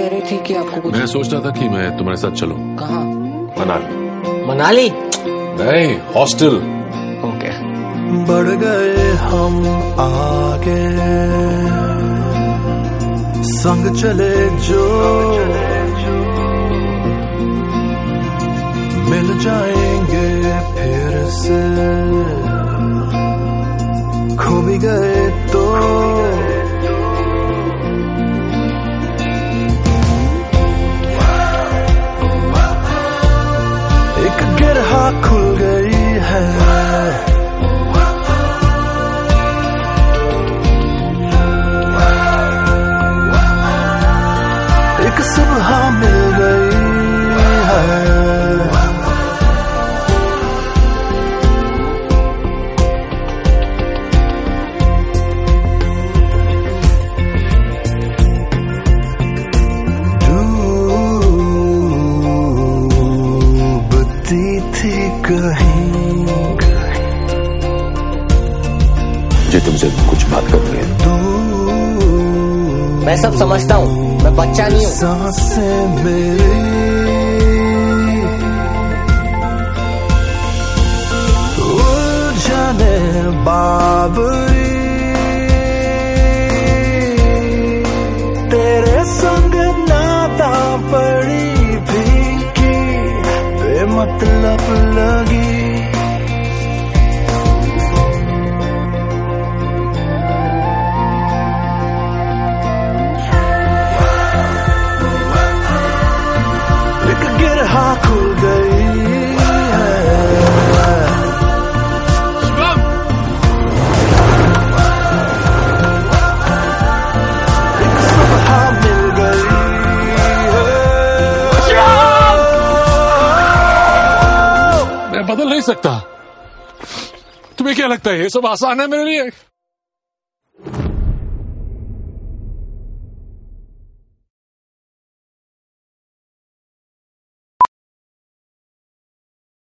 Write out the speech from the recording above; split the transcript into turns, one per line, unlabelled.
कह रही थी कि आपको कुछ।
मैं सोच रहा था कि मैं तुम्हारे साथ चलूं।
कहाँ?
मनाली।
मनाली?
नहीं, हॉस्टल।
ओके।
बढ़ गए हम आगे, संग चले जो मिल जाएंगे फिर से, खो भी गए तो एक गिरहा खुल गई है, एक सुबह मिल गई है।
जी तुमसे कुछ बात कर रहे हैं।
मैं सब समझता हूँ, मैं बच्चा नहीं हूँ।
सांसें मेरी उलझने बाबरी, तेरे संग नाता पड़ी फीकी बेमतलब लगी। खुल गई है, एक सुबह मिल गई है।
मैं बदल नहीं सकता। तुम्हें क्या लगता है ये सब आसान है मेरे लिए?